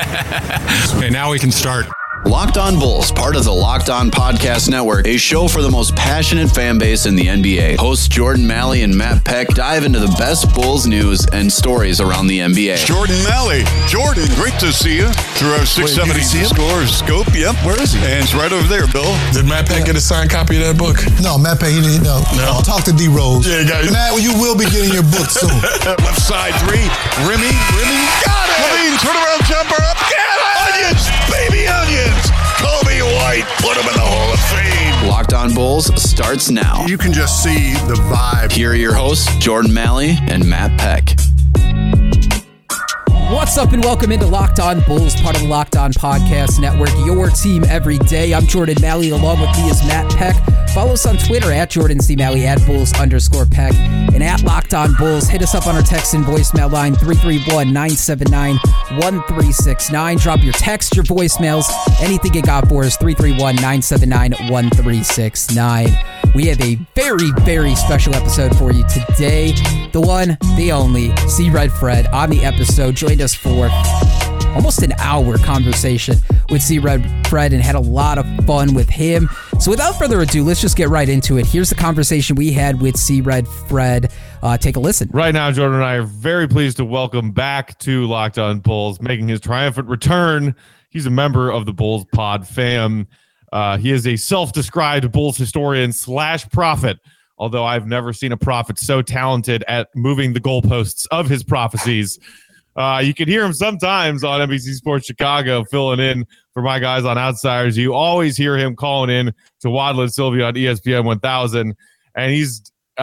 Okay, now we can start. Locked On Bulls, part of the Locked On Podcast Network, a show for the most passionate fan base in the NBA. Hosts Jordan Malley and Matt Peck dive into the best Bulls news and stories around the NBA. Jordan Malley. Jordan, great to see you through our 670 score scope. Yep. Where is he? And it's right over there, Bill. Did Matt Peck get a signed copy of that book? No, Matt Peck, he didn't. No. Talk to D Rose. Yeah, guys. Matt, you will be getting your book soon. Left side three. Remy. Got it. Levine, turnaround jumper up. Get it. Onions, baby onions. Kobe White, put him in the Hall of Fame. Locked On Bulls starts now. You can just see the vibe. Here are your hosts, Jordan Malley and Matt Peck. What's up and welcome into Locked On Bulls, part of the Locked On Podcast Network, your team every day. I'm Jordan Malley, along with me is Matt Peck. Follow us on Twitter at Jordan C. Malley, at Bulls_Peck, and at Locked On Bulls. Hit us up on our text and voicemail line, 331-979-1369. Drop your text, your voicemails, anything you got for us, 331-979-1369. We have a very, very special episode for you today. The one, the only, C-Red Fred on the episode joined us for almost an hour conversation with C-Red Fred and had a lot of fun with him. So without further ado, let's just get right into it. Here's the conversation we had with C-Red Fred. Take a listen. Right now, Jordan and I are very pleased to welcome back to Locked On Bulls, making his triumphant return. He's a member of the Bulls Pod fam. He is a self-described Bulls historian / prophet, although I've never seen a prophet so talented at moving the goalposts of his prophecies. You can hear him sometimes on NBC Sports Chicago filling in for my guys on Outsiders. You always hear him calling in to Wadley and Sylvia on ESPN 1000, and he's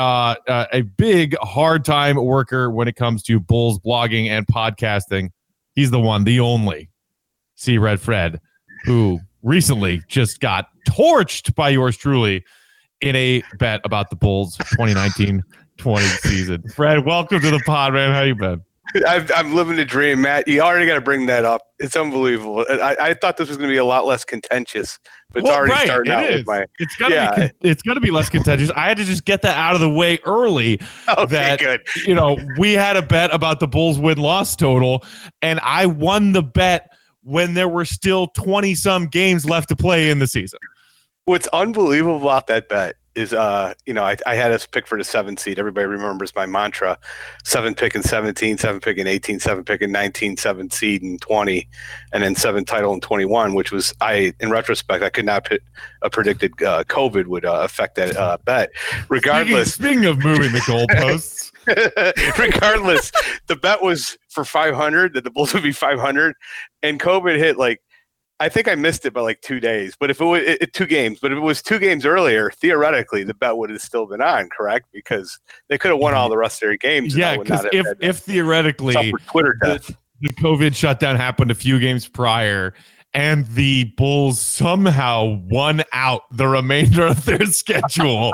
a big, hard-time worker when it comes to Bulls blogging and podcasting. He's the one, the only, C-Red Fred, who recently just got torched by yours truly in a bet about the Bulls 2019-20 season. Fred, welcome to the pod, man. How you been? I'm living the dream, Matt. You already got to bring that up. It's unbelievable. I thought this was going to be a lot less contentious, but it's already starting out with my. It's gonna be less contentious. I had to just get that out of the way early. Okay, good. We had a bet about the Bulls win-loss total, and I won the bet when there were still 20-some games left to play in the season. What's unbelievable about that bet is, I had us pick for the 7 seed. Everybody remembers my mantra: 7 pick in 17, 7 pick in 18, 7 pick in 19, 7 seed in 20, and then 7 title in 21, which was, in retrospect, I could not predicted COVID would affect that bet. Regardless. Speaking of moving the goalposts. Regardless, the bet was for 500, that the Bulls would be 500, and COVID hit I think I missed it by 2 days, but if it was 2 games, but if it was 2 games earlier, theoretically the bet would have still been on, correct? Because they could have won all the rest of their games. Yeah, because if theoretically the COVID shutdown happened a few games prior, and the Bulls somehow won out the remainder of their schedule,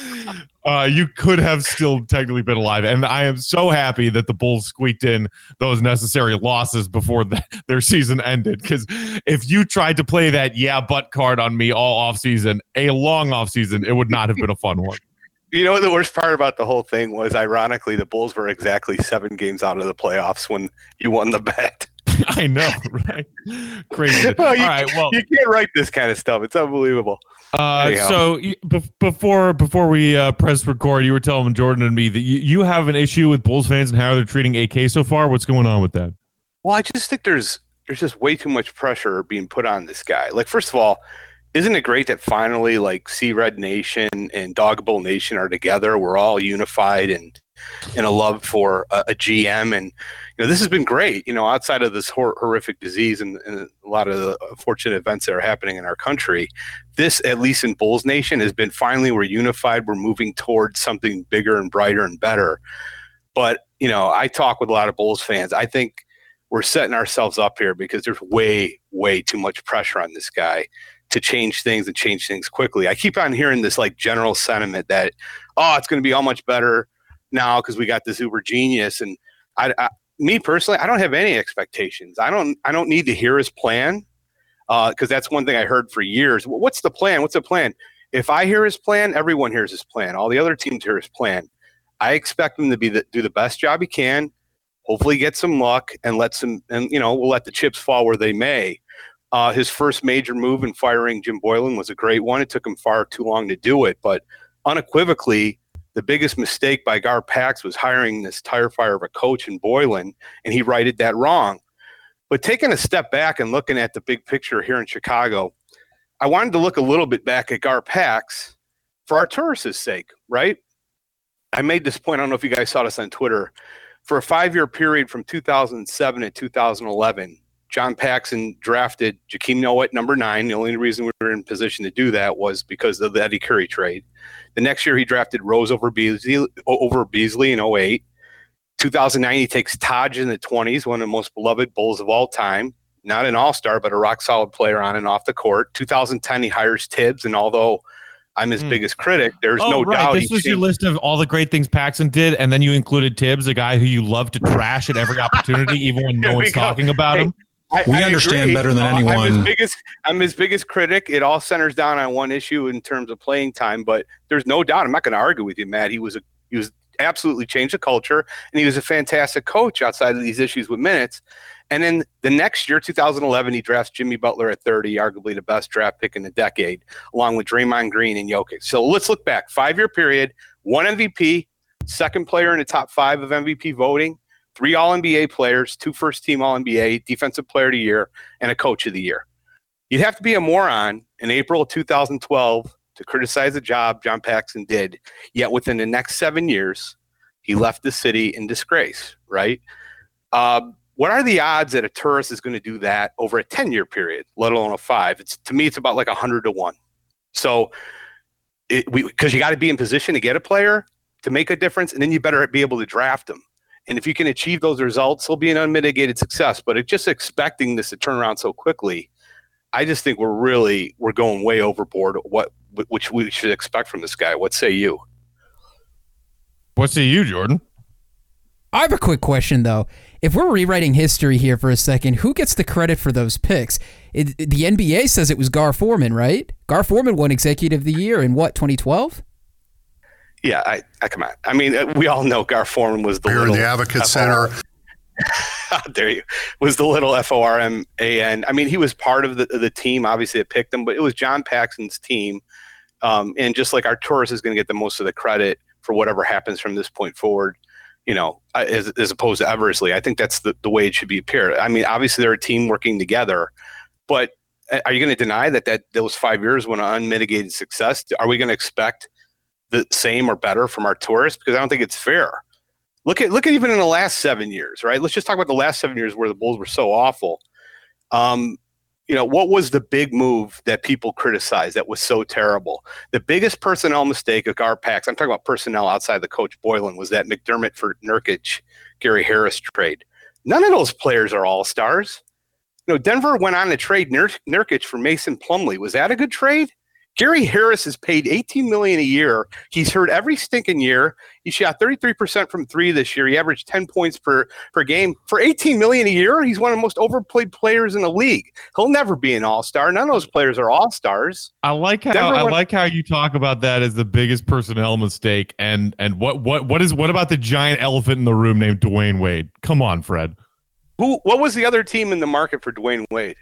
you could have still technically been alive. And I am so happy that the Bulls squeaked in those necessary losses before their season ended. Because if you tried to play that but card on me all offseason, a long offseason, it would not have been a fun one. You know what the worst part about the whole thing was? Ironically, the Bulls were exactly 7 games out of the playoffs when you won the bet. I know, right? Crazy. All right, well, you can't write this kind of stuff. It's unbelievable. So before we press record, you were telling Jordan and me that you have an issue with Bulls fans and how they're treating AK so far. What's going on with that? Well, I just think there's just way too much pressure being put on this guy. First of all, isn't it great that finally C-Red Nation and Dog Bowl Nation are together? We're all unified and in a love for a GM, and this has been great. Outside of this horrific disease and a lot of the unfortunate events that are happening in our country, this, at least in Bulls Nation, has been finally we're unified. We're moving towards something bigger and brighter and better. But I talk with a lot of Bulls fans. I think we're setting ourselves up here because there's way too much pressure on this guy to change things and change things quickly. I keep on hearing this general sentiment that it's going to be all much better now because we got this uber genius. And me personally, I don't have any expectations. I don't need to hear his plan because that's one thing I heard for years. What's the plan? What's the plan? If I hear his plan, everyone hears his plan. All the other teams hear his plan. I expect him to do the best job he can, hopefully get some luck and we'll let the chips fall where they may. His first major move in firing Jim Boylan was a great one. It took him far too long to do it, but unequivocally, the biggest mistake by Gar Pax was hiring this tire fire of a coach in Boylan, and he righted that wrong. But taking a step back and looking at the big picture here in Chicago, I wanted to look a little bit back at Gar Pax for Arturas's sake, right? I made this point, I don't know if you guys saw this on Twitter. For a 5-year period from 2007 to 2011, John Paxson drafted Jakeem Noah number 9. The only reason we were in position to do that was because of the Eddie Curry trade. The next year, he drafted Rose over Beasley in 08. 2009, he takes Taj in the 20s, one of the most beloved Bulls of all time. Not an all-star, but a rock-solid player on and off the court. 2010, he hires Tibbs, and although I'm his biggest critic, there's no doubt. This was your list of all the great things Paxson did, and then you included Tibbs, a guy who you love to trash at every opportunity, even when no one's talking about him. We understand better than anyone. I'm his biggest critic. It all centers down on one issue in terms of playing time, but there's no doubt. I'm not going to argue with you, Matt. He was absolutely changed the culture, and he was a fantastic coach outside of these issues with minutes. And then the next year, 2011, he drafts Jimmy Butler at 30, arguably the best draft pick in the decade, along with Draymond Green and Jokic. So let's look back. 5-year period, 1 MVP, second player in the top 5 of MVP voting, 3 All-NBA players, 2 first-team All-NBA, Defensive Player of the Year, and a Coach of the Year. You'd have to be a moron in April of 2012 to criticize the job John Paxson did, yet within the next 7 years, he left the city in disgrace, right? What are the odds that Arturas is going to do that over a 10-year period, let alone a 5? To me, it's about like 100 to 1. So, because you got to be in position to get a player to make a difference, and then you better be able to draft them. And if you can achieve those results, it'll be an unmitigated success. But just expecting this to turn around so quickly, I just think we're going way overboard. Which we should expect from this guy. What say you? What say you, Jordan? I have a quick question, though. If we're rewriting history here for a second, who gets the credit for those picks? The NBA says it was Gar Forman, right? Gar Forman won Executive of the Year in what, 2012? Yeah, I come on. I mean, we all know Gar Forman was the little the Advocate Center. There you was the little FORMAN. I mean, he was part of the team, obviously, that picked him, but it was John Paxson's team. And just like Arturas is going to get the most of the credit for whatever happens from this point forward, you know, as opposed to Eversley. I think that's the way it should be appeared. I mean, obviously they're a team working together, but are you going to deny that those 5 years were an unmitigated success? Are we going to expect the same or better from Arturas? Because I don't think it's fair. Look at even in the last 7 years, right? Let's just talk about the last 7 years where the Bulls were so awful. You know, what was the big move that people criticized that was so terrible? The biggest personnel mistake of Gar Pax, I'm talking about personnel outside the coach Boylan, was that McDermott for Nurkic, Gary Harris trade. None of those players are all-stars. You know, Denver went on to trade Nurkic for Mason Plumlee. Was that a good trade? Gary Harris is paid $18 million a year. He's hurt every stinking year. He shot 33% from 3 this year. He averaged 10 points per game. For $18 million a year, he's one of the most overplayed players in the league. He'll never be an all-star. None of those players are all-stars. I like how you talk about that as the biggest personnel mistake. And what about the giant elephant in the room named Dwayne Wade? Come on, Fred. What was the other team in the market for Dwayne Wade?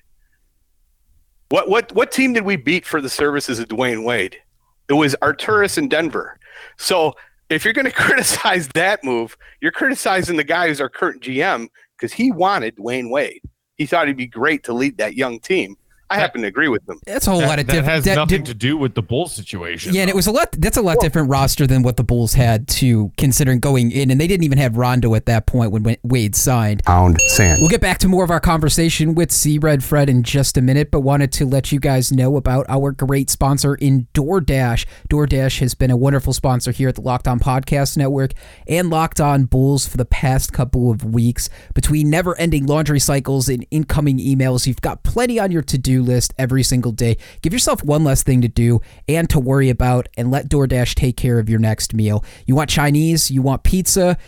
What team did we beat for the services of Dwayne Wade? It was Arturas in Denver. So if you're going to criticize that move, you're criticizing the guy who's our current GM because he wanted Dwayne Wade. He thought he'd be great to lead that young team. I happen to agree with them. That's a whole lot of different. That has nothing to do with the Bulls situation. Yeah, and it was a lot. That's a lot different roster than what the Bulls had to considering going in, and they didn't even have Rondo at that point when Wade signed. Pound sand. We'll get back to more of our conversation with C-Red Fred in just a minute, but wanted to let you guys know about our great sponsor in DoorDash. DoorDash has been a wonderful sponsor here at the Locked On Podcast Network and Locked On Bulls for the past couple of weeks. Between never-ending laundry cycles and incoming emails, you've got plenty on your to-do list every single day. Give yourself one less thing to do and to worry about, and let DoorDash take care of your next meal. You want Chinese, you want pizza,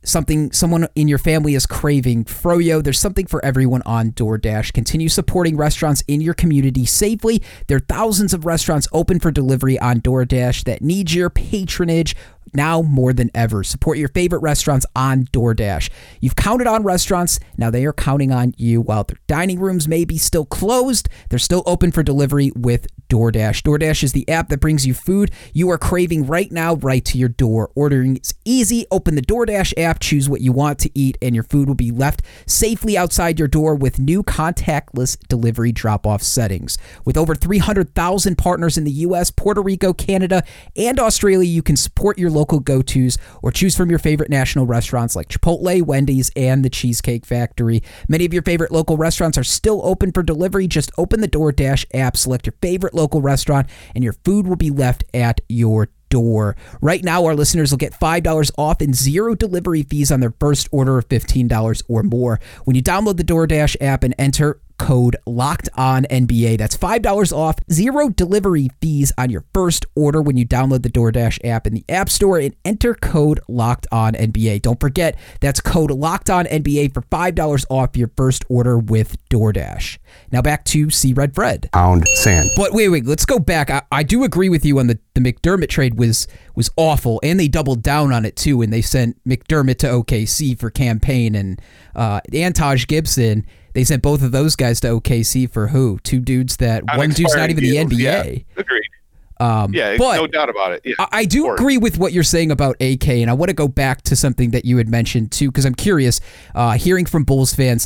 something someone in your family is craving, Froyo, there's something for everyone on DoorDash. Continue supporting restaurants in your community safely. There are thousands of restaurants open for delivery on DoorDash that need your patronage now more than ever. Support your favorite restaurants on DoorDash. You've counted on restaurants, now they are counting on you. While their dining rooms may be still closed, they're still open for delivery with DoorDash. DoorDash is the app that brings you food you are craving right now, right to your door. Ordering is easy. Open the DoorDash app, choose what you want to eat, and your food will be left safely outside your door with new contactless delivery drop-off settings. With over 300,000 partners in the U.S., Puerto Rico, Canada, and Australia, you can support your local go-tos or choose from your favorite national restaurants like Chipotle, Wendy's, and the Cheesecake Factory. Many of your favorite local restaurants are still open for delivery. Just open the DoorDash app, select your favorite local restaurant, and your food will be left at your door. Right now, our listeners will get $5 off and zero delivery fees on their first order of $15 or more when you download the DoorDash app and enter code LOCKEDONNBA. That's $5 off, zero delivery fees on your first order when you download the DoorDash app in the App Store and enter code LOCKEDONNBA. Don't forget, that's code LOCKEDONNBA for $5 off your first order with DoorDash. Now back to See Red Fred. Pound sand. But wait, let's go back. I do agree with you on the McDermott trade was awful, and they doubled down on it too, and they sent McDermott to OKC for campaign, and Taj Gibson. They sent both of those guys to OKC for who? Two dudes that one dude's not even deals, the NBA. Yeah, agreed. But no doubt about it. Yeah, I do agree with what you're saying about AK, and I want to go back to something that you had mentioned too, because I'm curious, hearing from Bulls fans.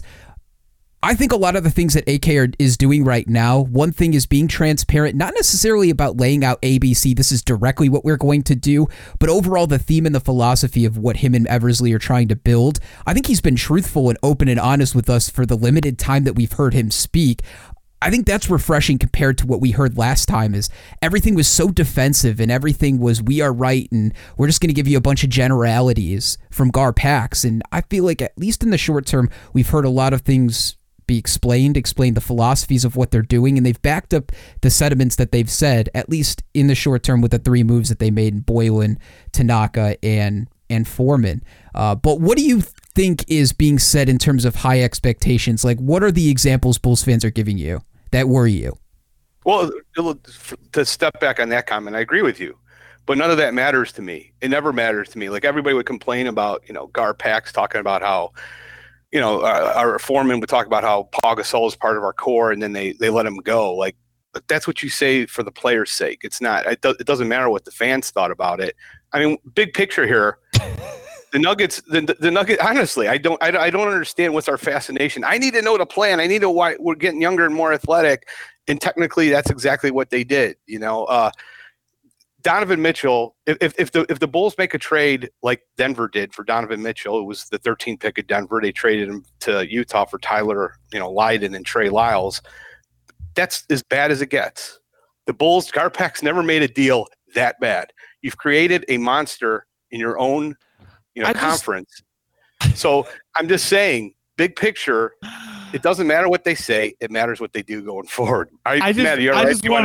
I think a lot of the things that AK is doing right now, one thing is being transparent, not necessarily about laying out ABC, this is directly what we're going to do, but overall the theme and the philosophy of what him and Eversley are trying to build. I think he's been truthful and open and honest with us for the limited time that we've heard him speak. I think that's refreshing compared to what we heard last time is everything was so defensive and everything was we are right and we're just going to give you a bunch of generalities from Gar Pax. And I feel like at least in the short term, we've heard a lot of things be explain the philosophies of what they're doing, and they've backed up the sentiments that they've said, at least in the short term with the three moves that they made in Boylen, Tanaka, and Foreman. But what do you think is being said in terms of high expectations? Like, what are the examples Bulls fans are giving you that worry you? Well, to step back on that comment, I agree with you. But none of that matters to me. It never matters to me. Like everybody would complain about, Gar Pax talking about how, our foreman would talk about how Paul Gasol is part of our core, and then they let him go. Like that's what you say for the player's sake. It's not. It doesn't matter what the fans thought about it. I mean, big picture here. The Nuggets. The Nuggets. Honestly, I don't understand what's our fascination. I need to know the plan. I need to know why we're getting younger and more athletic. And technically, that's exactly what they did. Donovan Mitchell, if the Bulls make a trade like Denver did for Donovan Mitchell, it was the 13th pick of Denver. They traded him to Utah for Tyler, Lydon and Trey Lyles. That's as bad as it gets. The Bulls, Gar Pax never made a deal that bad. You've created a monster in your own, conference. So I'm just saying, big picture. It doesn't matter what they say; it matters what they do going forward. I just want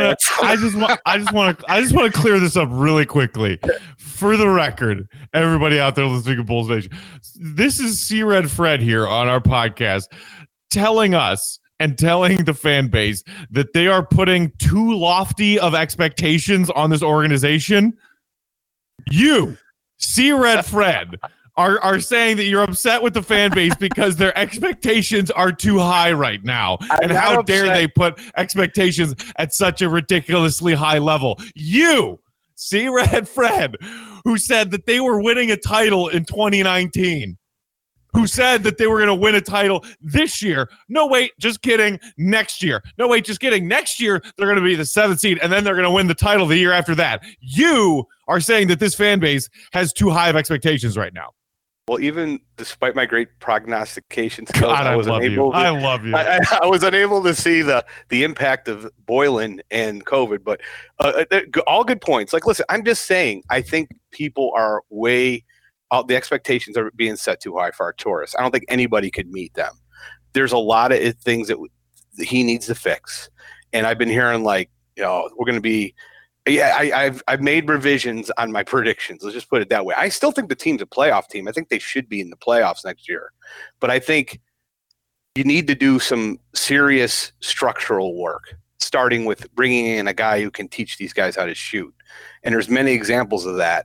to clear this up really quickly, for the record. Everybody out there listening to Bulls Nation, this is C Red Fred here on our podcast, telling us and telling the fan base that they are putting too lofty of expectations on this organization. You, C Red Fred. Are saying that you're upset with the fan base because their expectations are too high right now. And how dare they put expectations at such a ridiculously high level? You, C Red Fred, who said that they were winning a title in 2019, who said that they were going to win a title this year. No, wait, just kidding. Next year. No, wait, just kidding. Next year, they're going to be the 7th seed, and then they're going to win the title the year after that. You are saying that this fan base has too high of expectations right now. Well, even despite my great prognostications, I love you. I was unable to see the impact of Boylen and COVID, but all good points. Like, listen, I'm just saying, I think people are the expectations are being set too high for Arturas. I don't think anybody could meet them. There's a lot of things that he needs to fix. And I've been hearing we're going to be Yeah, I've made revisions on my predictions. Let's just put it that way. I still think the team's a playoff team. I think they should be in the playoffs next year. But I think you need to do some serious structural work, starting with bringing in a guy who can teach these guys how to shoot. And there's many examples of that.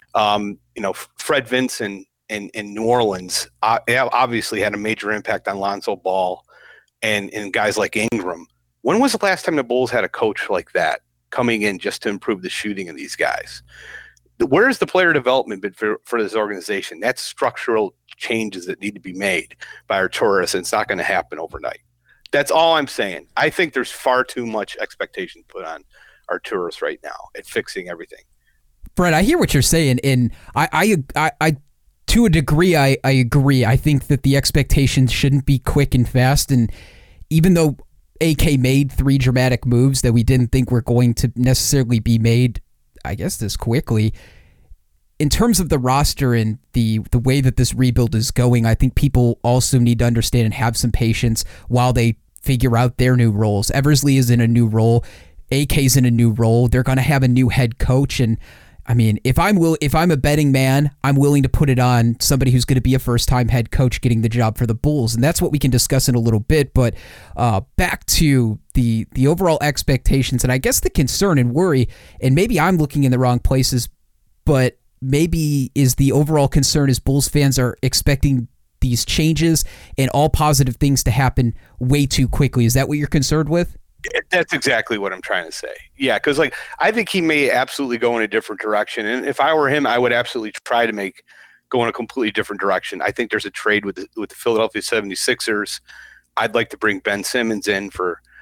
Fred Vinson in New Orleans obviously had a major impact on Lonzo Ball and guys like Ingram. When was the last time the Bulls had a coach like that coming in just to improve the shooting of these guys? Where's the player development been for this organization? That's structural changes that need to be made by Arturas, and it's not going to happen overnight. That's all I'm saying. I think there's far too much expectation put on Arturas right now at fixing everything. Fred, I hear what you're saying, and I to a degree, I agree. I think that the expectations shouldn't be quick and fast, and even though AK made 3 dramatic moves that we didn't think were going to necessarily be made, I guess, this quickly. In terms of the roster and the way that this rebuild is going, I think people also need to understand and have some patience while they figure out their new roles. Eversley is in a new role. AK's in a new role. They're going to have a new head coach, and I mean, if I'm a betting man, I'm willing to put it on somebody who's going to be a first-time head coach getting the job for the Bulls, and that's what we can discuss in a little bit. But back to the overall expectations, and I guess the concern and worry, and maybe I'm looking in the wrong places, but maybe is the overall concern is Bulls fans are expecting these changes and all positive things to happen way too quickly. Is that what you're concerned with? That's exactly what I'm trying to say. Yeah, because I think he may absolutely go in a different direction. And if I were him, I would absolutely try to go in a completely different direction. I think there's a trade with the Philadelphia 76ers. I'd like to bring Ben Simmons in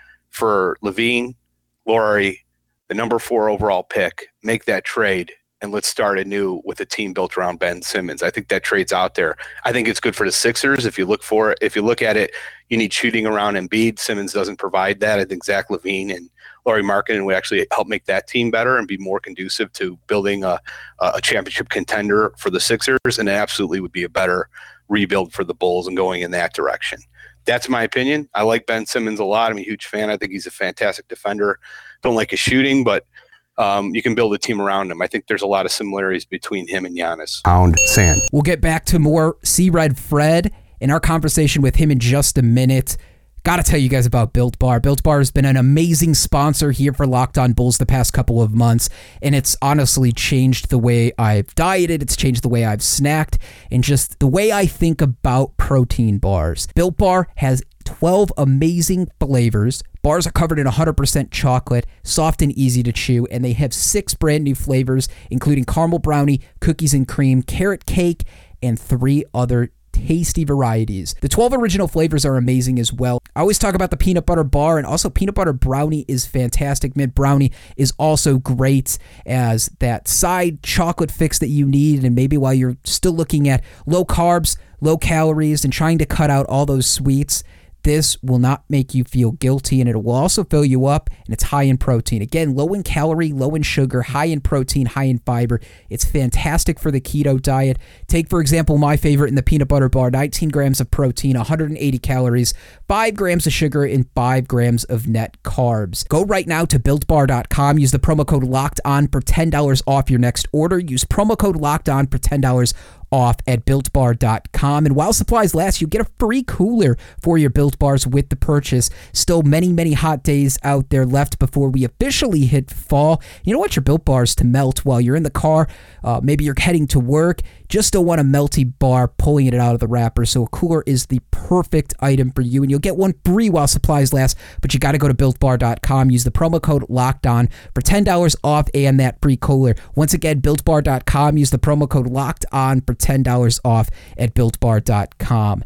for Levine, Laurie, the number 4 overall pick, make that trade, and let's start anew with a team built around Ben Simmons. I think that trade's out there. I think it's good for the Sixers. If you look at it, you need shooting around Embiid. Simmons doesn't provide that. I think Zach LaVine and Lauri Markkanen would actually help make that team better and be more conducive to building a championship contender for the Sixers, and it absolutely would be a better rebuild for the Bulls and going in that direction. That's my opinion. I like Ben Simmons a lot. I'm a huge fan. I think he's a fantastic defender. Don't like his shooting, but you can build a team around him. I think there's a lot of similarities between him and Giannis. Pound sand. We'll get back to more C-Red Fred in our conversation with him in just a minute. Got to tell you guys about Built Bar. Built Bar has been an amazing sponsor here for Locked On Bulls the past couple of months, and it's honestly changed the way I've dieted, it's changed the way I've snacked, and just the way I think about protein bars. Built Bar has 12 amazing flavors. Bars are covered in 100% chocolate, soft and easy to chew, and they have 6 brand new flavors, including caramel brownie, cookies and cream, carrot cake, and 3 other tasty varieties. The 12 original flavors are amazing as well. I always talk about the peanut butter bar, and also peanut butter brownie is fantastic. Mint brownie is also great as that side chocolate fix that you need, and maybe while you're still looking at low carbs, low calories, and trying to cut out all those sweets, this will not make you feel guilty, and it will also fill you up, and it's high in protein. Again, low in calorie, low in sugar, high in protein, high in fiber. It's fantastic for the keto diet. Take, for example, my favorite in the peanut butter bar, 19 grams of protein, 180 calories, 5 grams of sugar, and 5 grams of net carbs. Go right now to BuiltBar.com. Use the promo code LOCKEDON for $10 off your next order. Use promo code LOCKEDON for $10 off at BuiltBar.com. And while supplies last, you get a free cooler for your Built Bars with the purchase. Still many hot days out there left before we officially hit fall. You don't want your Built Bars to melt while you're in the car. Maybe you're heading to work. Just don't want a melty bar pulling it out of the wrapper. So a cooler is the perfect item for you. And you'll get one free while supplies last. But you got to go to BuiltBar.com. Use the promo code LOCKEDON for $10 off and that free cooler. Once again, BuiltBar.com. Use the promo code LOCKEDON for $10 off at BuiltBar.com.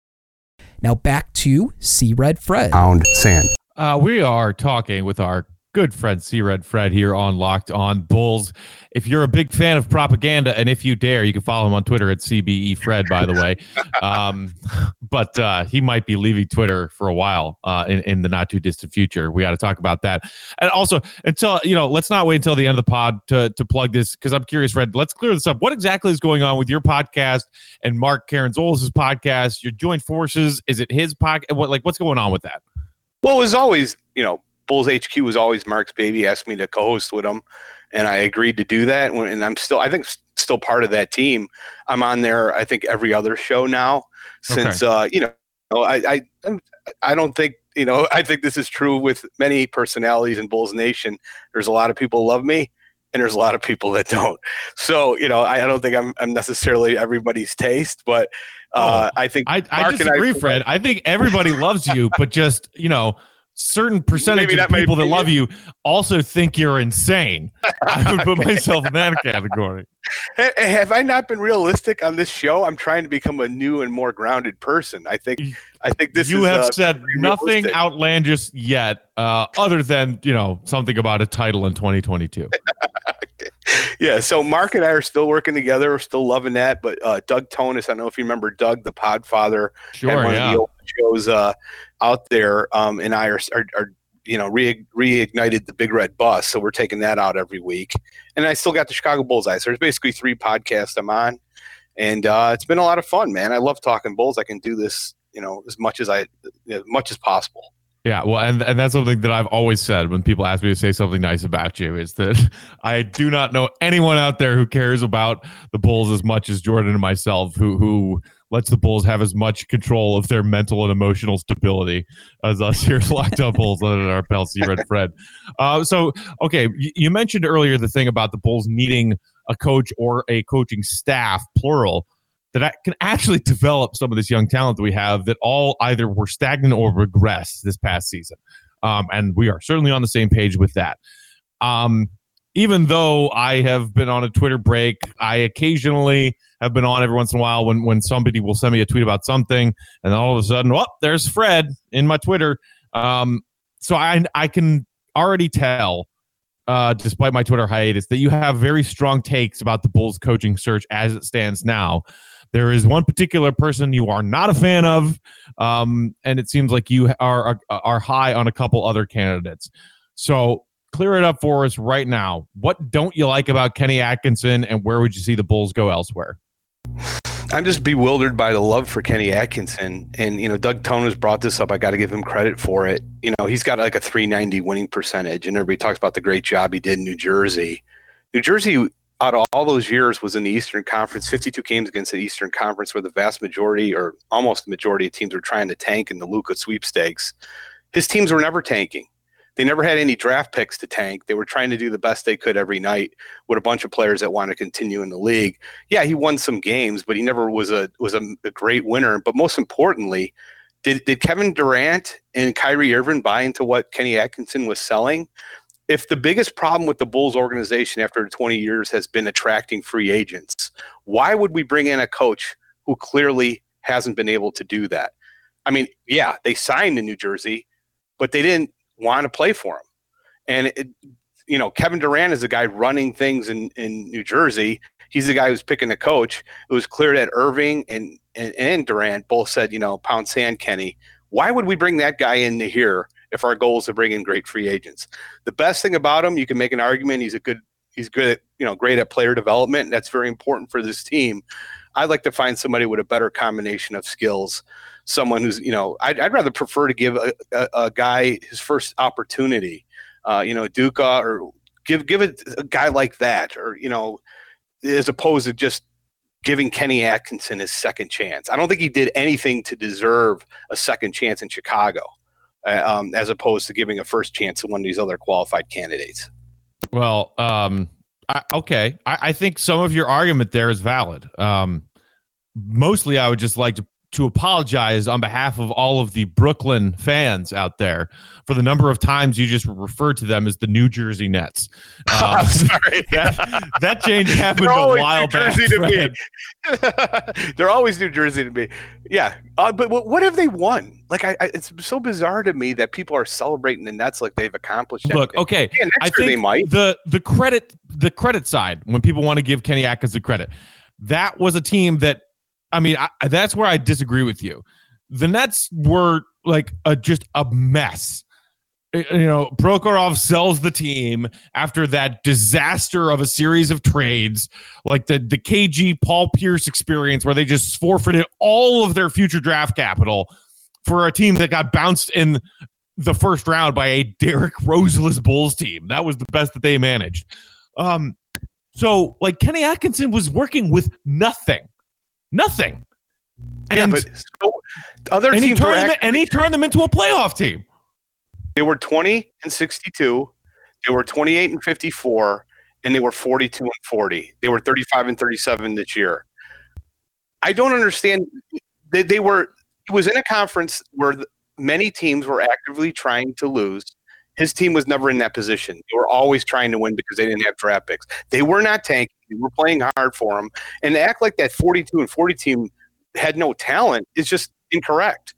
Now back to C-Red Fred. Pound sand. We are talking with our good friend C-Red Fred here on Locked On Bulls. If you're a big fan of propaganda, and if you dare, you can follow him on Twitter at CBE Fred, by the way. But he might be leaving Twitter for a while in the not too distant future. We got to talk about that. And also, let's not wait until the end of the pod to plug this, because I'm curious, Fred. Let's clear this up. What exactly is going on with your podcast and Mark Caranzolis' podcast? Your joint forces? Is it his podcast? What's going on with that? Well, it was always, Bulls HQ was always Mark's baby. He asked me to co-host with him, and I agreed to do that. And I'm still part of that team. I'm on there, I think, every other show now since, I don't think, I think this is true with many personalities in Bulls Nation. There's a lot of people who love me, and there's a lot of people that don't. So, I don't think I'm necessarily everybody's taste, but I think I disagree, Fred. I think everybody loves you, but just, certain percentage of people that love you also think you're insane. I would put myself in that category. Have I not been realistic on this show? I'm trying to become a new and more grounded person. I think this you is have said nothing realistic. Outlandish yet, other than, something about a title in 2022. Yeah, so Mark and I are still working together. We're still loving that. But Doug Tonis, I don't know if you remember Doug, the Podfather, sure, had one of the old shows out there, and I are reignited the Big Red Bus. So we're taking that out every week. And I still got the Chicago Bullseye. So there's basically 3 podcasts I'm on, and it's been a lot of fun, man. I love talking Bulls. I can do this, as much as possible. Yeah, well, and that's something that I've always said when people ask me to say something nice about you, is that I do not know anyone out there who cares about the Bulls as much as Jordan and myself, who lets the Bulls have as much control of their mental and emotional stability as us here at Locked On Bulls under our pal C-Red Fred. So, okay, you mentioned earlier the thing about the Bulls needing a coach or a coaching staff, plural, that can actually develop some of this young talent that we have that all either were stagnant or regressed this past season. And we are certainly on the same page with that. Even though I have been on a Twitter break, I occasionally have been on every once in a while when somebody will send me a tweet about something, and then all of a sudden, there's Fred in my Twitter. So I can already tell, despite my Twitter hiatus, that you have very strong takes about the Bulls coaching search as it stands now. There is one particular person you are not a fan of, and it seems like you are high on a couple other candidates. So clear it up for us right now. What don't you like about Kenny Atkinson, and where would you see the Bulls go elsewhere? I'm just bewildered by the love for Kenny Atkinson. And, Doug Tonis brought this up. I got to give him credit for it. He's got like a .390 winning percentage, and everybody talks about the great job he did in New Jersey. New Jersey, out of all those years, was in the Eastern Conference, 52 games against the Eastern Conference, where the vast majority or almost the majority of teams were trying to tank in the Luka sweepstakes. His teams were never tanking. They never had any draft picks to tank. They were trying to do the best they could every night with a bunch of players that want to continue in the league. Yeah, he won some games, but he never was a great winner. But most importantly, did Kevin Durant and Kyrie Irving buy into what Kenny Atkinson was selling? If the biggest problem with the Bulls organization after 20 years has been attracting free agents, why would we bring in a coach who clearly hasn't been able to do that? I mean, yeah, they signed in New Jersey, but they didn't want to play for him. And, Kevin Durant is the guy running things in New Jersey. He's the guy who's picking the coach. It was clear that Irving and Durant both said, pound sand, Kenny. Why would we bring that guy into here if our goal is to bring in great free agents? The best thing about him, you can make an argument, he's good at, great at player development. And that's very important for this team. I'd like to find somebody with a better combination of skills. Someone who's, I'd rather prefer to give a guy his first opportunity, Duka, or give it a guy like that, or, as opposed to just giving Kenny Atkinson his second chance. I don't think he did anything to deserve a second chance in Chicago, as opposed to giving a first chance to one of these other qualified candidates. Well, okay. I think some of your argument there is valid. Mostly, I would just like to apologize on behalf of all of the Brooklyn fans out there for the number of times you just referred to them as the New Jersey Nets. I'm sorry. that change happened a while back. They're always New Jersey to me. Yeah. But what have they won? Like, it's so bizarre to me that people are celebrating the Nets like they've accomplished everything. Look, okay. Yeah, I think they might. The credit side, when people want to give Kenny Atkinson credit, that was a team that, that's where I disagree with you. The Nets were like just a mess. Prokhorov sells the team after that disaster of a series of trades, like the KG Paul Pierce experience, where they just forfeited all of their future draft capital for a team that got bounced in the first round by a Derrick Roseless Bulls team. That was the best that they managed. So like Kenny Atkinson was working with nothing. And but so other teams he turned them into a playoff team. They were 20-62. They were 28-54, and they were 42-40. They were 35-37 this year. I don't understand. It was in a conference where many teams were actively trying to lose. His team was never in that position. They were always trying to win because they didn't have draft picks. They were not tanking. They were playing hard for him. And to act like that 42-40 team had no talent is just incorrect.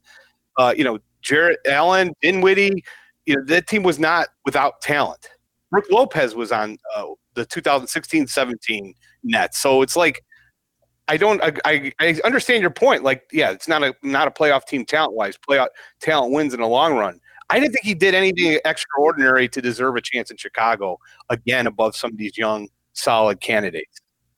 Jarrett Allen, Dinwiddie, that team was not without talent. Brook Lopez was on the 2016-17 Nets. So it's like, I understand your point. Like, yeah, it's not a playoff team talent-wise. Playoff talent wins in the long run. I didn't think he did anything extraordinary to deserve a chance in Chicago, again, above some of these young, solid candidates.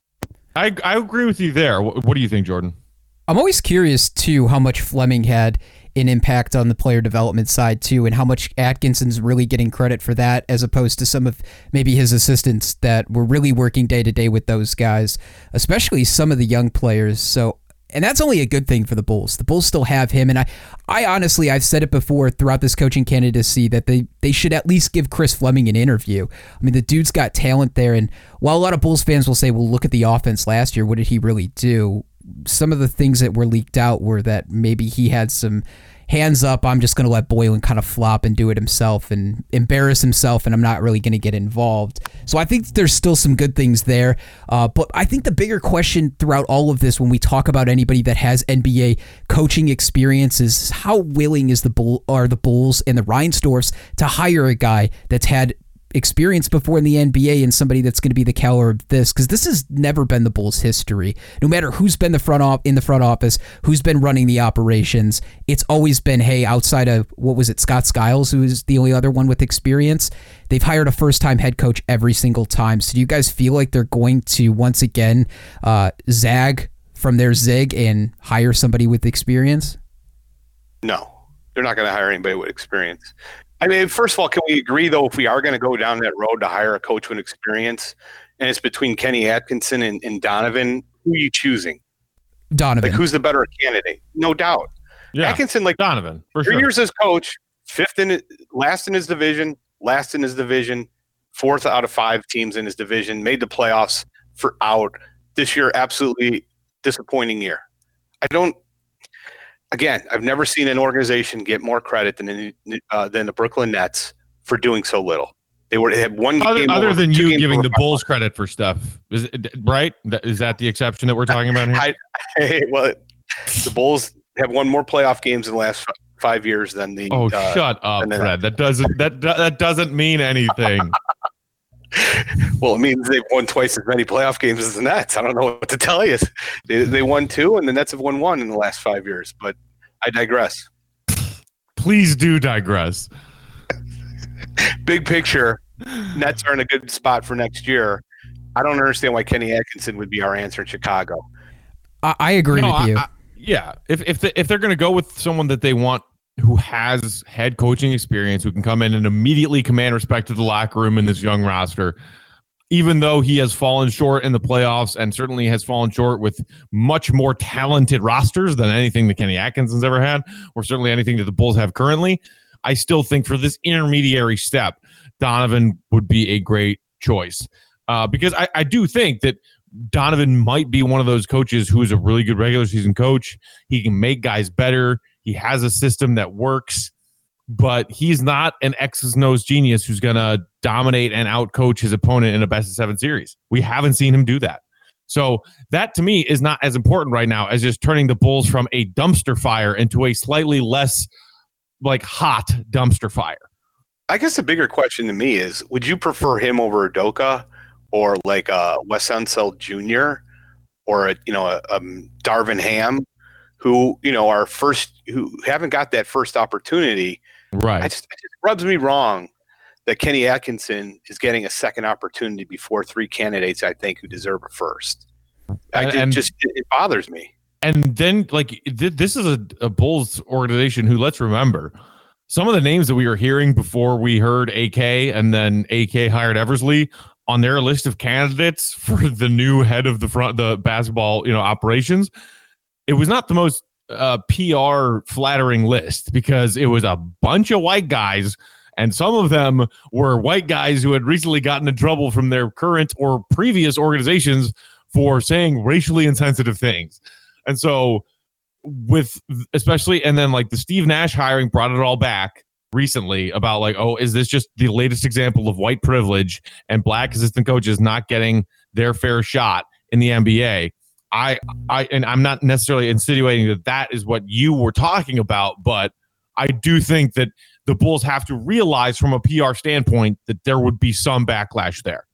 I agree with you there. What do you think, Jordan? I'm always curious, too, how much Fleming had an impact on the player development side, too, and how much Atkinson's really getting credit for that as opposed to some of maybe his assistants that were really working day-to-day with those guys, especially some of the young players. So, and that's only a good thing for the Bulls. The Bulls still have him, and I honestly, I've said it before throughout this coaching candidacy that they should at least give Chris Fleming an interview. I mean, the dude's got talent there, and while a lot of Bulls fans will say, well, look at the offense last year, what did he really do? Some of the things that were leaked out were that maybe he had some hands up, I'm just going to let Boylen kind of flop and do it himself and embarrass himself, and I'm not really going to get involved. So I think there's still some good things there. But I think the bigger question throughout all of this when we talk about anybody that has NBA coaching experience is how willing are the Bulls and the Reinsdorfs to hire a guy that's had experience before in the NBA and somebody that's going to be the caliber of this, because this has never been the Bulls' history. No matter who's been in the front office, who's been running the operations, it's always been, hey, outside of, what was it, Scott Skiles, who is the only other one with experience, they've hired a first-time head coach every single time. So do you guys feel like they're going to, once again, zag from their zig and hire somebody with experience? No, they're not going to hire anybody with experience. I mean, first of all, can we agree, though, if we are going to go down that road to hire a coach with experience, and it's between Kenny Atkinson and Donovan, who are you choosing? Donovan. Like, who's the better candidate? No doubt. Yeah, Atkinson, like Donovan, for 3 sure. years as coach, last in his division, fourth out of 5 teams in his division, made the playoffs this year. Absolutely disappointing year. Again, I've never seen an organization get more credit than the Brooklyn Nets for doing so little. They had one game other than you giving the Bulls credit for stuff, right? Is that the exception that we're talking about here? Well, the Bulls have won more playoff games in the last 5 years than the. Oh, shut up, Fred! That doesn't mean anything. Well, it means they've won twice as many playoff games as the Nets. I don't know what to tell you. They won 2, and the Nets have won 1 in the last 5 years. But I digress. Please do digress. Big picture, Nets are in a good spot for next year. I don't understand why Kenny Atkinson would be our answer in Chicago. I agree with you. Yeah, if they're going to go with someone that they want who has head coaching experience, who can come in and immediately command respect to the locker room in this young roster, even though he has fallen short in the playoffs and certainly has fallen short with much more talented rosters than anything that Kenny Atkinson's ever had, or certainly anything that the Bulls have currently, I still think for this intermediary step, Donovan would be a great choice. Because I do think that Donovan might be one of those coaches who is a really good regular season coach. He can make guys better. He has a system that works, but he's not an X's and O's genius who's going to dominate and outcoach his opponent in a best-of-7 series. We haven't seen him do that. So that, to me, is not as important right now as just turning the Bulls from a dumpster fire into a slightly less, hot dumpster fire. I guess the bigger question to me is, would you prefer him over Udoka or Wes Unseld Jr. or a Darvin Ham? Who who haven't got that first opportunity, right? It just rubs me wrong that Kenny Atkinson is getting a second opportunity before 3 candidates I think who deserve a first. It bothers me. And then this is a Bulls organization who, let's remember, some of the names that we were hearing before we heard AK and then AK hired Eversley on their list of candidates for the new head of the basketball, operations, it was not the most PR flattering list because it was a bunch of white guys, and some of them were white guys who had recently gotten in trouble from their current or previous organizations for saying racially insensitive things. And so and then like the Steve Nash hiring brought it all back recently about like, oh, is this just the latest example of white privilege and black assistant coaches not getting their fair shot in the NBA? And I'm not necessarily insinuating that is what you were talking about, but I do think that the Bulls have to realize from a PR standpoint that there would be some backlash there.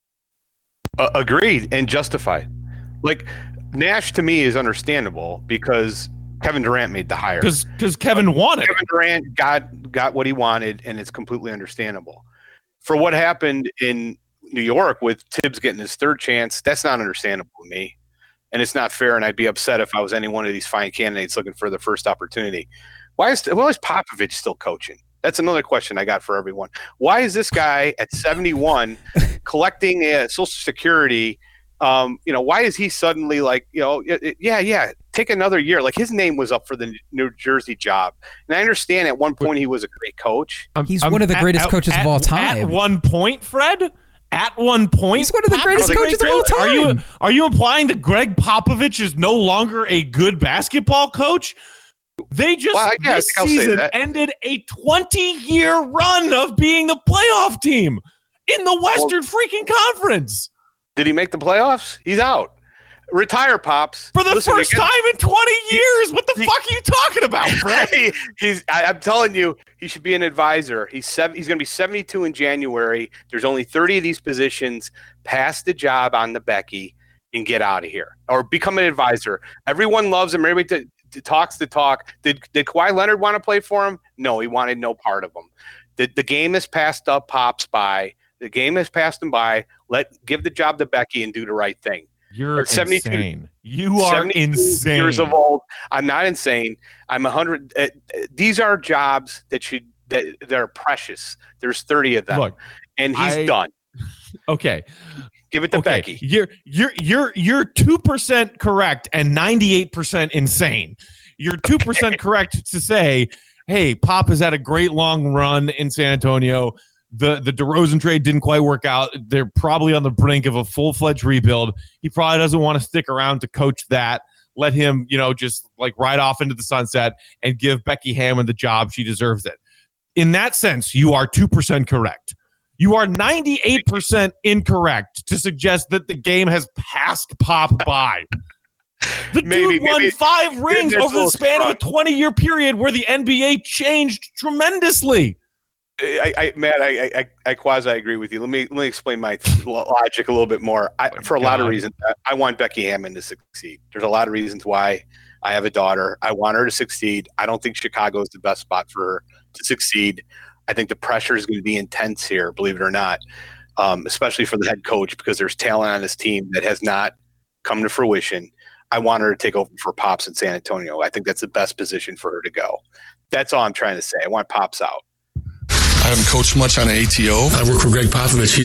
Agreed and justified. Like Nash to me is understandable because Kevin Durant made the hire. Because Kevin wanted. Kevin Durant got what he wanted, and it's completely understandable. For what happened in New York with Tibbs getting his third chance, that's not understandable to me. And it's not fair, and I'd be upset if I was any one of these fine candidates looking for the first opportunity. Why is Popovich still coaching? That's another question I got for everyone. Why is this guy at 71 collecting Social Security? Why is he suddenly like, take another year? Like his name was up for the New Jersey job. And I understand at one point he was a great coach. He's one of the greatest coaches of all time. At one point, Fred? At one point, he's one of the greatest coaches of all time. Are you implying that Greg Popovich is no longer a good basketball coach? They just this season ended a 20-year run of being the playoff team in the Western freaking Conference. Did he make the playoffs? He's out. Retire, Pops. For the first time in 20 years. What the fuck are you talking about, Fred? I'm telling you, he should be an advisor. He's going to be 72 in January. There's only 30 of these positions. Pass the job on to Becky and get out of here. Or become an advisor. Everyone loves him. Everybody talks the talk. Did Kawhi Leonard want to play for him? No, he wanted no part of him. The game has passed up Pops by. The game has passed him by. Give the job to Becky and do the right thing. You're insane. You are insane. Years of old. I'm not insane. I'm 100. These are jobs that are precious. There's 30 of them. Look, and he's done. Okay. Give it to Becky. You're 2% correct and 98% insane. You're 2% correct to say, hey, Pop has had a great long run in San Antonio. The DeRozan trade didn't quite work out. They're probably on the brink of a full-fledged rebuild. He probably doesn't want to stick around to coach that. Let him, just like ride off into the sunset and give Becky Hammon the job. She deserves it. In that sense, you are 2% correct. You are 98% incorrect to suggest that the game has passed Pop by. The dude won 5 rings over the span of a 20-year period where the NBA changed tremendously. Matt, I quasi agree with you. Let me explain my logic a little bit more. For a lot of reasons, I want Becky Hammon to succeed. There's a lot of reasons why. I have a daughter. I want her to succeed. I don't think Chicago is the best spot for her to succeed. I think the pressure is going to be intense here, believe it or not, especially for the head coach because there's talent on this team that has not come to fruition. I want her to take over for Pops in San Antonio. I think that's the best position for her to go. That's all I'm trying to say. I want Pops out. I haven't coached much on an ATO. I work for Greg Popovich.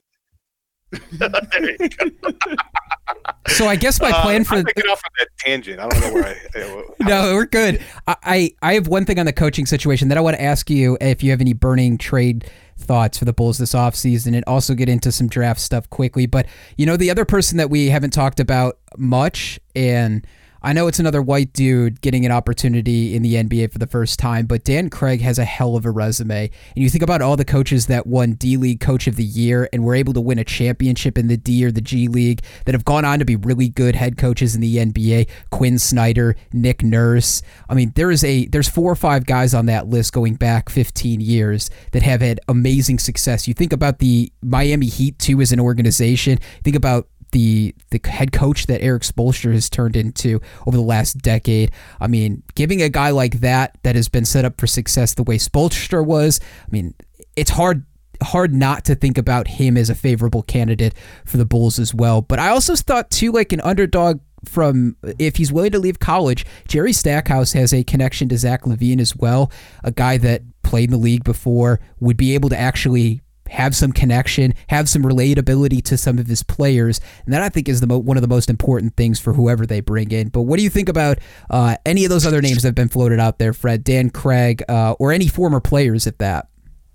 There you go. So I guess my plan for I'm picking off on that tangent. I don't know where No, we're good. I have one thing on the coaching situation that I want to ask you if you have any burning trade thoughts for the Bulls this offseason and also get into some draft stuff quickly. But, the other person that we haven't talked about much, and I know it's another white dude getting an opportunity in the NBA for the first time, but Dan Craig has a hell of a resume. And you think about all the coaches that won D-League Coach of the Year and were able to win a championship in the D or the G League that have gone on to be really good head coaches in the NBA. Quinn Snyder, Nick Nurse. I mean, there's 4 or 5 guys on that list going back 15 years that have had amazing success. You think about the Miami Heat too as an organization. Think about the head coach that Eric Spoelstra has turned into over the last decade. I mean, giving a guy like that has been set up for success the way Spoelstra was, I mean, it's hard not to think about him as a favorable candidate for the Bulls as well. But I also thought too, like an underdog from if he's willing to leave college, Jerry Stackhouse has a connection to Zach LaVine as well, a guy that played in the league before, would be able to actually have some connection, have some relatability to some of his players, and that I think is one of the most important things for whoever they bring in. But what do you think about any of those other names that have been floated out there, Fred, Dan Craig, or any former players at that?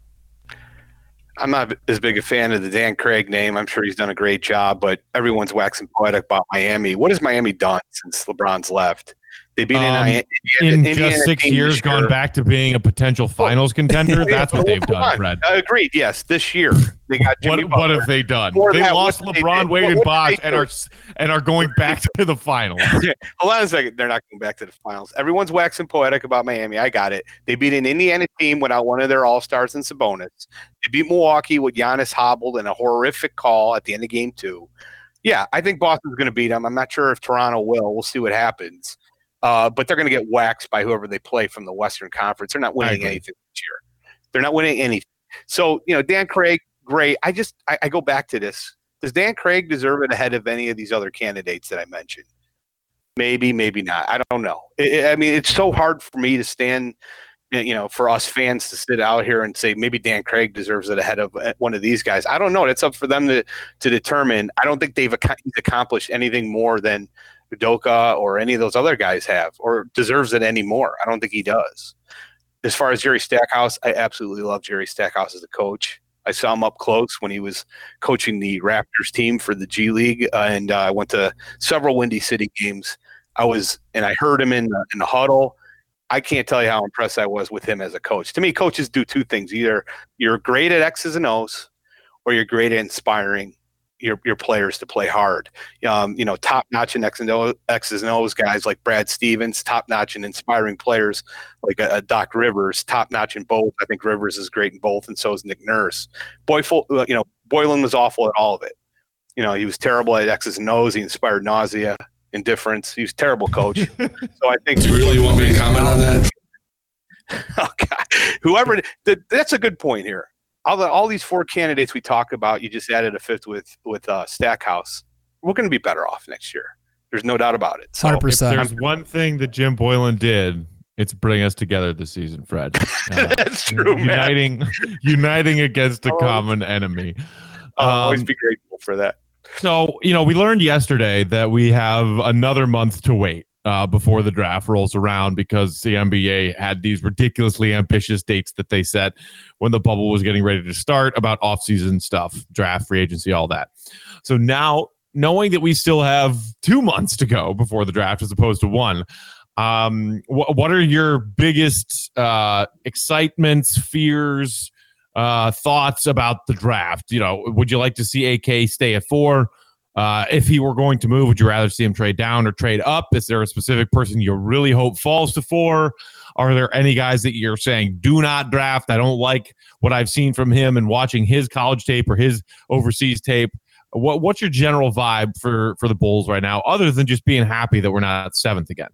I'm not as big a fan of the Dan Craig name. I'm sure he's done a great job, but everyone's waxing poetic about Miami. What has Miami done since LeBron's left? They beat in just 6 years, gone back to being a potential finals contender. That's what they've done, Fred. Agreed. Yes, this year they got Jimmy what have they done? They lost LeBron, Wade, and Bosh, and are going back to the finals. Hold on a second. They're not going back to the finals. Everyone's waxing poetic about Miami. I got it. They beat an Indiana team without one of their all-stars in Sabonis. They beat Milwaukee with Giannis hobbled in a horrific call at the end of game 2. Yeah, I think Boston's going to beat them. I'm not sure if Toronto will. We'll see what happens. But they're going to get waxed by whoever they play from the Western Conference. They're not winning anything this year. They're not winning anything. So, Dan Craig, great. I go back to this. Does Dan Craig deserve it ahead of any of these other candidates that I mentioned? Maybe, maybe not. I don't know. I mean, it's so hard for me to stand, for us fans to sit out here and say maybe Dan Craig deserves it ahead of one of these guys. I don't know. It's up for them to determine. I don't think he's accomplished anything more than Udoka or any of those other guys have, or deserves it anymore. I don't think he does. As far as Jerry Stackhouse, I absolutely love Jerry Stackhouse as a coach. I saw him up close when he was coaching the Raptors team for the G League, and I went to several Windy City games. I heard him in the huddle. I can't tell you how impressed I was with him as a coach. To me, coaches do two things: either you're great at X's and O's, or you're great at inspiring your players to play hard. Top-notch in X's and O's guys like Brad Stevens, top-notch in inspiring players like Doc Rivers, top-notch in both. I think Rivers is great in both, and so is Nick Nurse. Boylan was awful at all of it. He was terrible at X's and O's. He inspired nausea, indifference. He was a terrible coach. So I think you really want me to comment on that? Oh, God. That's a good point here. All these 4 candidates we talk about, you just added a 5th with Stackhouse. We're going to be better off next year. There's no doubt about it. So 100%. If there's one thing that Jim Boylan did, it's bring us together this season, Fred. That's true, uniting against a common enemy. I'll always be grateful for that. So, we learned yesterday that we have another month to wait before the draft rolls around, because the NBA had these ridiculously ambitious dates that they set when the bubble was getting ready to start about offseason stuff, draft, free agency, all that. So now, knowing that we still have 2 months to go before the draft as opposed to 1, what are your biggest excitements, fears, thoughts about the draft? Would you like to see AK stay at 4? If he were going to move, would you rather see him trade down or trade up? Is there a specific person you really hope falls to 4? Are there any guys that you're saying do not draft? I don't like what I've seen from him and watching his college tape or his overseas tape. What's your general vibe for the Bulls right now, other than just being happy that we're not at 7th again?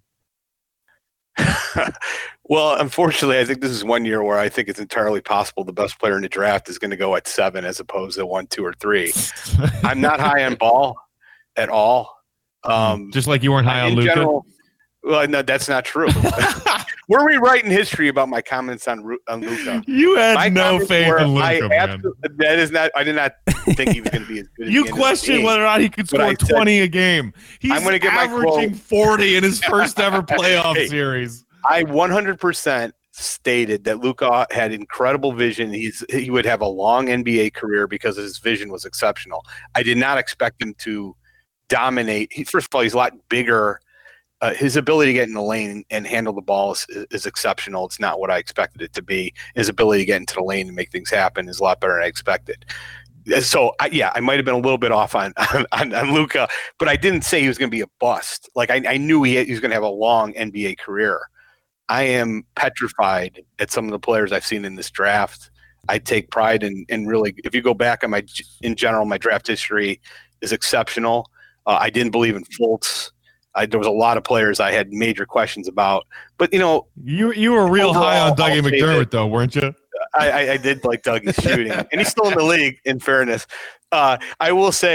Well, unfortunately, I think this is one year where I think it's entirely possible the best player in the draft is going to go at 7 as opposed to 1, 2, or 3. I'm not high on Ball at all. Just like you weren't high on Luka? Well, no, that's not true. We're rewriting history about my comments on Luka. You had no faith in Luka, man. That is not. I did not think he was going to be as good. You question whether or not he could score 20 a game. He's averaging 40 in his first ever playoff series. I 100% stated that Luka had incredible vision. He would have a long NBA career because his vision was exceptional. I did not expect him to dominate. First of all, he's a lot bigger. His ability to get in the lane and handle the ball is exceptional. It's not what I expected it to be. His ability to get into the lane and make things happen is a lot better than I expected. So, I might have been a little bit off on Luka, but I didn't say he was going to be a bust. Like, I knew he was going to have a long NBA career. I am petrified at some of the players I've seen in this draft. I take pride in really, if you go back on in general, my draft history is exceptional. I didn't believe in Fultz. There was a lot of players I had major questions about, but you were real high on Dougie McDermott, though, weren't you? I did like Dougie's shooting, and he's still in the league. In fairness, I will say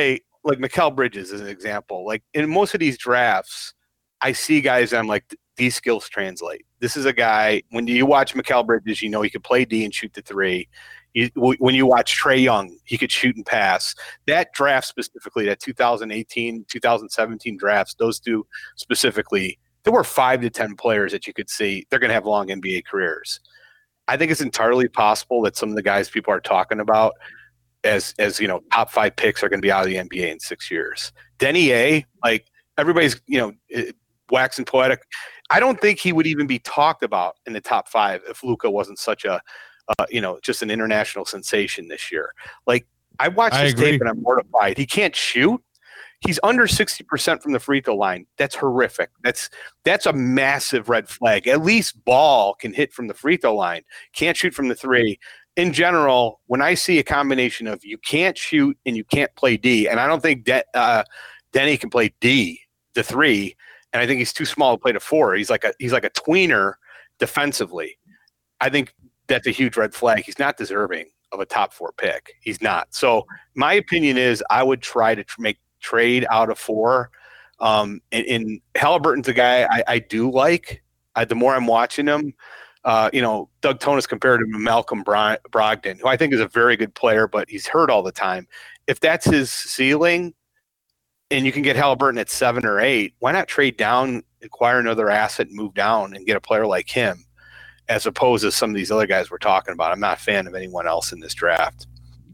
like Mikal Bridges as an example. Like in most of these drafts, I see guys, I'm like, these skills translate. This is a guy, when you watch Mikal Bridges, you know he could play D and shoot the three. When you watch Trae Young, he could shoot and pass. That draft specifically, that 2018, 2017 drafts, those two specifically, there were 5 to 10 players that you could see they're going to have long NBA careers. I think it's entirely possible that some of the guys people are talking about as you know, top 5 picks are going to be out of the NBA in 6 years. Denny A, like everybody's, you know, waxing poetic. I don't think he would even be talked about in the top 5 if Luka wasn't such a, you know, just an international sensation this year. Like I watched his tape and I'm mortified. He can't shoot. He's under 60% from the free throw line. That's horrific. That's a massive red flag. At least Ball can hit from the free throw line. Can't shoot from the 3. In general, when I see a combination of you can't shoot and you can't play D, and I don't think Denny can play D, the 3, and I think he's too small to play the 4. He's like a tweener defensively. I think that's a huge red flag. He's not deserving of a top 4 pick. He's not. So my opinion is I would try to make trade out of 4. And Halliburton's a guy I do like. The more I'm watching him, you know, Doug Tonis compared him to Malcolm Brogdon, who I think is a very good player, but he's hurt all the time. If that's his ceiling and you can get Halliburton at 7 or 8, why not trade down, acquire another asset, and move down and get a player like him as opposed to some of these other guys we're talking about? I'm not a fan of anyone else in this draft.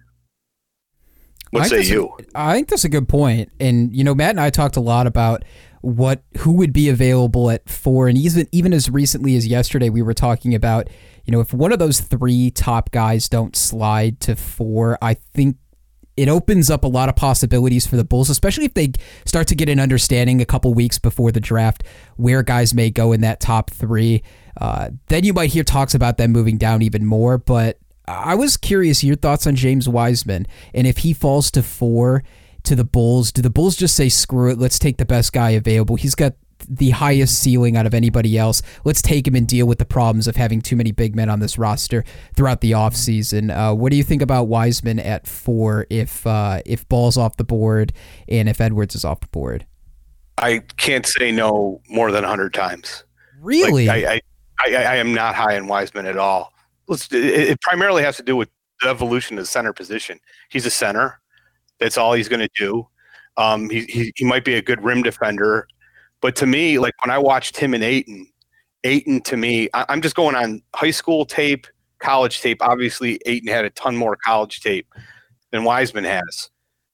What say you? I think that's a good point. And, you know, Matt and I talked a lot about who would be available at 4. And even as recently as yesterday, we were talking about, you know, if one of those 3 top guys don't slide to 4, I think it opens up a lot of possibilities for the Bulls, especially if they start to get an understanding a couple weeks before the draft where guys may go in that top 3. Then you might hear talks about them moving down even more. But I was curious your thoughts on James Wiseman, and if he falls to 4 to the Bulls, do the Bulls just say, screw it, let's take the best guy available? He's got the highest ceiling out of anybody else. Let's take him and deal with the problems of having too many big men on this roster throughout the offseason. What do you think about Wiseman at 4 if Ball's off the board and if Edwards is off the board? I can't say no more than 100 times. Really? Like, I am not high on Wiseman at all. It primarily has to do with the evolution of the center position. He's a center. That's all he's going to do. He might be a good rim defender. But to me, like when I watched him and Ayton to me, I'm just going on high school tape, college tape. Obviously, Ayton had a ton more college tape than Wiseman has.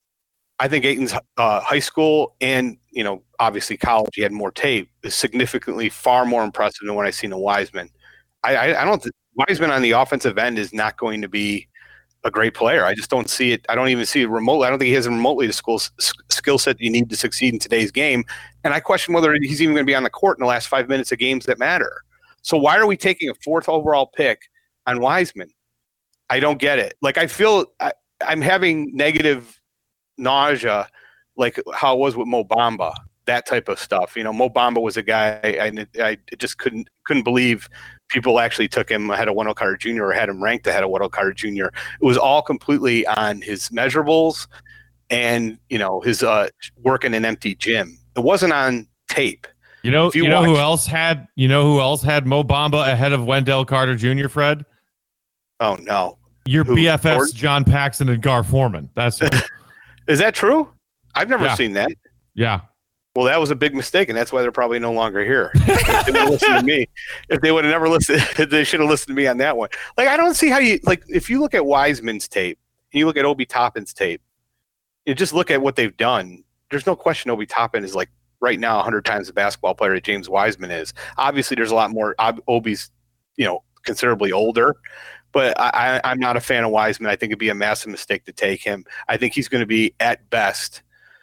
I think Ayton's high school and, you know, obviously college, he had more tape, is significantly far more impressive than what I've seen in Wiseman. I don't think Wiseman on the offensive end is not going to be a great player. I just don't see it. I don't even see it remotely. I don't think he has remotely the skill set you need to succeed in today's game. And I question whether he's even going to be on the court in the last 5 minutes of games that matter. So why are we taking a 4th overall pick on Wiseman? I don't get it. Like I feel I'm having negative nausea, like how it was with Mo Bamba, that type of stuff. You know, Mo Bamba was a guy I just couldn't believe people actually took him ahead of Wendell Carter Jr. or had him ranked ahead of Wendell Carter Jr. It was all completely on his measurables and, you know, his work in an empty gym. It wasn't on tape. You know who else had Mo Bamba ahead of Wendell Carter Jr., Fred? Oh no. Your BFFs John Paxson and Gar Forman. That's Is that true? I've never seen that. Yeah. Well, that was a big mistake, and that's why they're probably no longer here. If they would have listened to me, if they would have never listened, they should have listened to me on that one. Like, I don't see how you, like, if you look at Wiseman's tape and you look at Obi Toppin's tape, you just look at what they've done. There's no question Obi Toppin is, like, right now 100 times the basketball player that James Wiseman is. Obviously, there's a lot more. Obi's, you know, considerably older, but I'm not a fan of Wiseman. I think it'd be a massive mistake to take him. I think he's going to be, at best,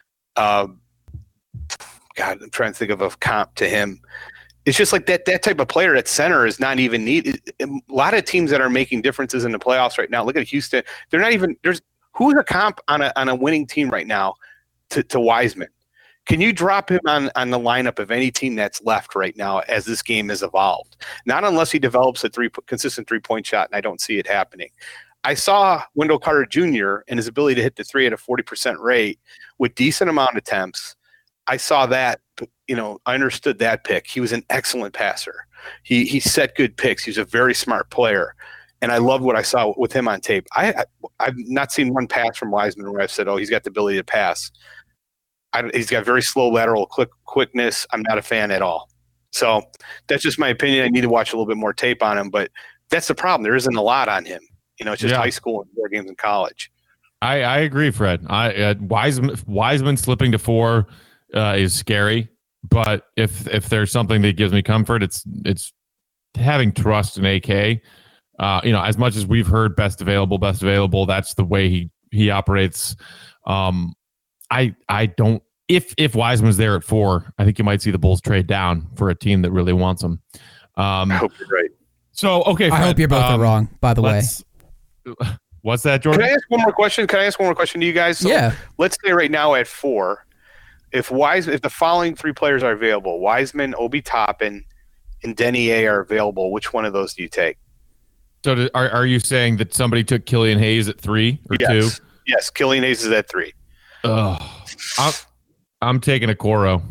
God, I'm trying to think of a comp to him. It's just like that type of player at center is not even needed. A lot of teams that are making differences in the playoffs right now, look at Houston. They're not even – who's a comp on a winning team right now to Wiseman? Can you drop him on the lineup of any team that's left right now as this game has evolved? Not unless he develops a consistent three-point shot, and I don't see it happening. I saw Wendell Carter Jr. and his ability to hit the three at a 40% rate with decent amount of attempts. I saw that, I understood that pick. He was an excellent passer. He set good picks. He's a very smart player. And I loved what I saw with him on tape. I've not seen one pass from Wiseman where I've said, oh, he's got the ability to pass. He's got very slow lateral quickness. I'm not a fan at all. So that's just my opinion. I need to watch a little bit more tape on him, but that's the problem. There isn't a lot on him. It's just high school and 4 games in college. I agree, Fred. Wiseman slipping to 4 is scary, but if there's something that gives me comfort, it's having trust in AK. As much as we've heard best available, that's the way he operates. I don't. If Wiseman's there at 4, I think you might see the Bulls trade down for a team that really wants him. I hope you're right. So okay, Fred, I hope you're both wrong. By the way, what's that, Jordan? Can I ask one more question? To you guys? So yeah. Let's say right now at 4, if the following 3 players are available, Wiseman, Obi Toppin, and Denny A are available, which one of those do you take? So are you saying that somebody took Killian Hayes at 3 or 2? Yes, Killian Hayes is at 3. I'm taking Okoro.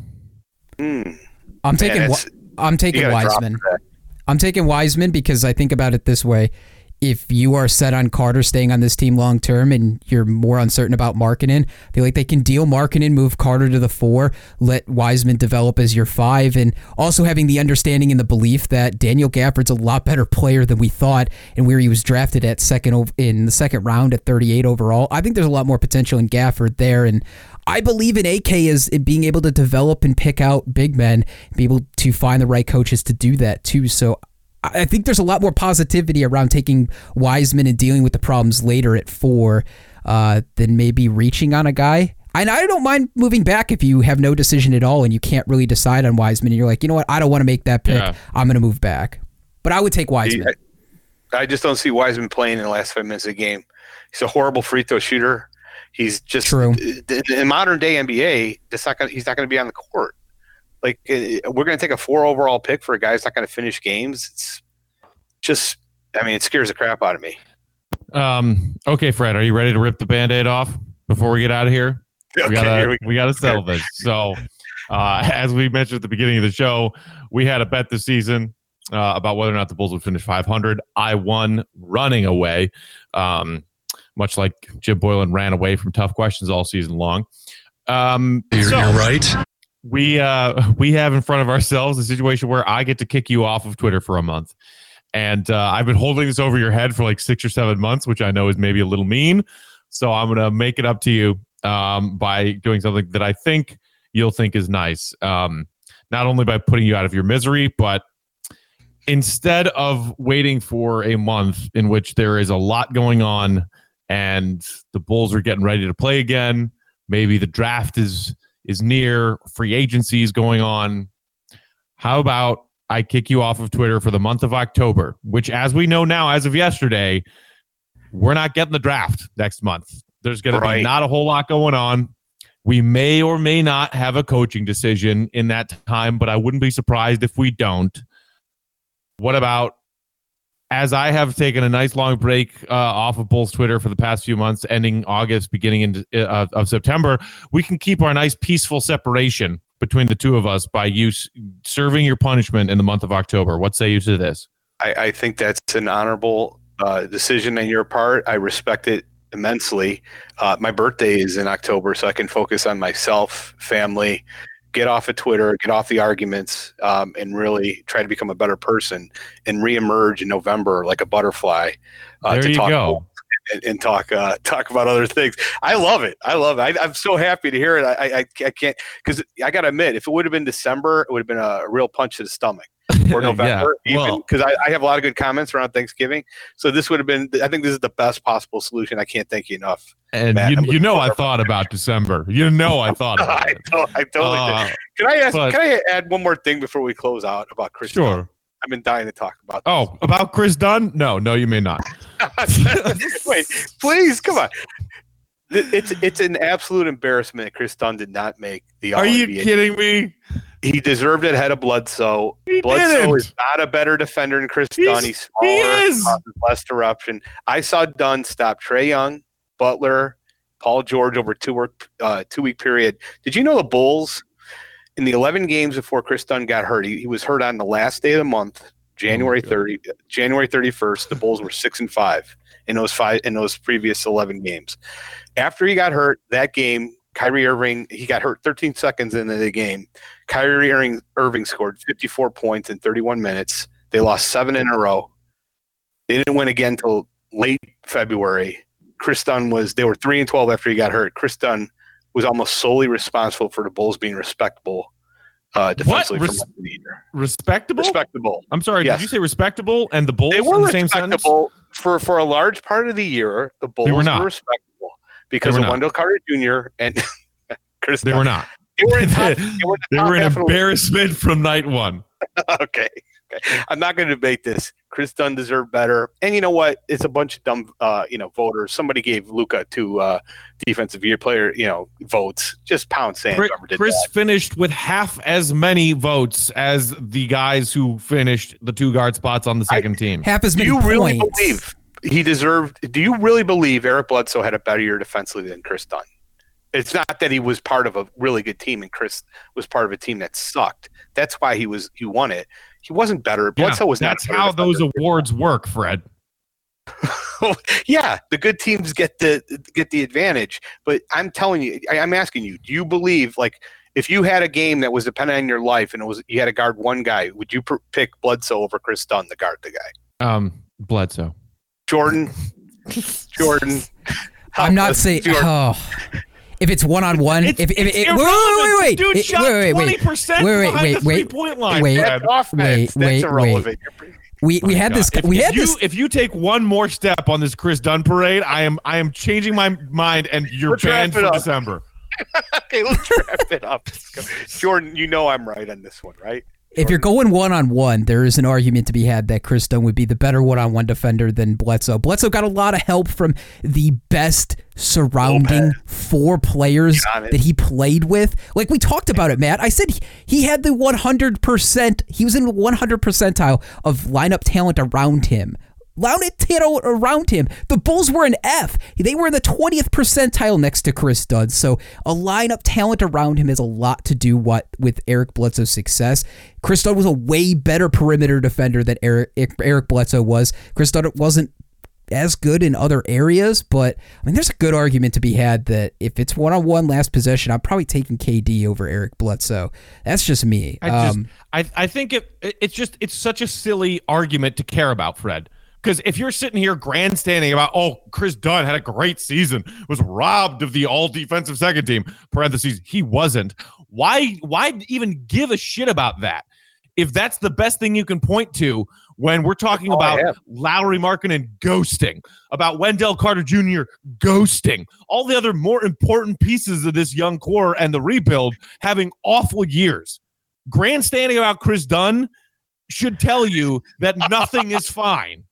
I'm taking Wiseman. I'm taking Wiseman because I think about it this way. If you are set on Carter staying on this team long term and you're more uncertain about Markkanen, I feel like they can deal Markkanen, move Carter to the 4, let Wiseman develop as your 5, and also having the understanding and the belief that Daniel Gafford's a lot better player than we thought, and where he was drafted at in the second round at 38 overall. I think there's a lot more potential in Gafford there, and I believe in AK as being able to develop and pick out big men, be able to find the right coaches to do that too. So I think there's a lot more positivity around taking Wiseman and dealing with the problems later at 4 than maybe reaching on a guy. And I don't mind moving back if you have no decision at all and you can't really decide on Wiseman and you're like, you know what, I don't want to make that pick. Yeah. I'm going to move back. But I would take Wiseman. I just don't see Wiseman playing in the last 5 minutes of the game. He's a horrible free throw shooter. He's just true. In modern day NBA, he's not going to be on the court. Like, we're going to take a 4 overall pick for a guy who's not going to finish games. It's just, it scares the crap out of me. Okay, Fred, are you ready to rip the Band-Aid off before we get out of here? Okay, we got to settle this. So, as we mentioned at the beginning of the show, we had a bet this season about whether or not the Bulls would finish 500. I won running away, much like Jim Boylan ran away from tough questions all season long. You're right. We have in front of ourselves a situation where I get to kick you off of Twitter for a month. And I've been holding this over your head for like 6 or 7 months, which I know is maybe a little mean. So I'm going to make it up to you by doing something that I think you'll think is nice. Not only by putting you out of your misery, but instead of waiting for a month in which there is a lot going on and the Bulls are getting ready to play again, maybe the draft is near, free agency is going on. How about I kick you off of Twitter for the month of October, which, as we know now, as of yesterday, we're not getting the draft next month. There's going to be not a whole lot going on. We may or may not have a coaching decision in that time, but I wouldn't be surprised if we don't. What about, as I have taken a nice long break off of Bulls Twitter for the past few months, ending August, beginning of September, we can keep our nice peaceful separation between the two of us by you serving your punishment in the month of October. What say you to this? I think that's an honorable decision on your part. I respect it immensely. My birthday is in October, so I can focus on myself, family, get off of Twitter, get off the arguments, and really try to become a better person and reemerge in November like a butterfly. There you go. And talk about other things. I love it. I'm so happy to hear it. I can't, because I got to admit, if it would have been December, it would have been a real punch to the stomach. Or November, because I have a lot of good comments around Thanksgiving. So this would have been, I think this is the best possible solution. I can't thank you enough. And Matt, I thought about December. I thought about it. I totally did. Can I add one more thing before we close out about Chris Dunn? I've been dying to talk about this. Oh, about Chris Dunn? No, you may not. Wait, please, come on. It's an absolute embarrassment that Chris Dunn did not make the All-NBA. Are you kidding me? He deserved it ahead of Bledsoe. Bledsoe is not a better defender than Chris Dunn. He's smaller. He is. Less disruption. I saw Dunn stop Trae Young, Butler, Paul George over a 2-week period. Did you know the Bulls, in the 11 games before Chris Dunn got hurt, he was hurt on the last day of the month, January 31st. The Bulls were 6-5 in those previous 11 games. After he got hurt, that game, Kyrie Irving, he got hurt 13 seconds into the game. Kyrie Irving scored 54 points in 31 minutes. They lost 7 in a row. They didn't win again until late February. Chris Dunn they were 3-12 after he got hurt. Chris Dunn was almost solely responsible for the Bulls being respectable defensively from the year. Respectable? Respectable. I'm sorry, yes. Did you say respectable and the Bulls they were in the same sentence? For a large part of the year, the Bulls were respectable because of Wendell Carter Jr. and Chris Dunn. They were not. They were an embarrassment from night one. Okay. I'm not going to debate this. Chris Dunn deserved better. And you know what? It's a bunch of dumb, voters. Somebody gave Luka 2 defensive year player, votes. Just pound sand. Chris finished with half as many votes as the guys who finished the 2 guard spots on the second team. Half as many points. Do you really points. believe he deserved? Do you really believe Eric Bledsoe had a better year defensively than Chris Dunn? It's not that he was part of a really good team and Chris was part of a team that sucked. That's why he won it. He wasn't better. Bledsoe was not. That's how those awards work, Fred. Yeah, the good teams get the advantage. But I'm telling you, I'm asking you, do you believe, like, if you had a game that was dependent on your life and you had to guard one guy, would you pick Bledsoe over Chris Dunn to guard the guy? Bledsoe. Jordan. I'm not saying. Oh. If it's one-on-one, wait, dude shot 20% behind the three-point line. That's irrelevant. We had this. If you take one more step on this Chris Dunn parade, I am changing my mind, and you're banned for December. Okay, let's wrap it up. Jordan, I'm right on this one, right? If you're going one-on-one, there is an argument to be had that Chris Dunn would be the better one-on-one defender than Bledsoe. Bledsoe got a lot of help from the best surrounding 4 players that he played with. Like, we talked about it, Matt. I said he had the 100%. He was in the 100 percentile of lineup talent around him. Around him. The Bulls were an F. They were in the 20th percentile next to Chris Dunn. So a lineup talent around him has a lot to do with Eric Bledsoe's success. Chris Dunn was a way better perimeter defender than Eric Bledsoe was. Chris Dunn wasn't as good in other areas, but I mean, there's a good argument to be had that if it's one-on-one last possession, I'm probably taking KD over Eric Bledsoe. That's just me. I think it's such a silly argument to care about, Fred. Because if you're sitting here grandstanding about, Chris Dunn had a great season, was robbed of the all-defensive second team, parentheses, he wasn't. Why even give a shit about that? If that's the best thing you can point to when we're talking about Lauri Markkanen ghosting, about Wendell Carter Jr. ghosting, all the other more important pieces of this young core and the rebuild having awful years. Grandstanding about Chris Dunn should tell you that nothing is fine.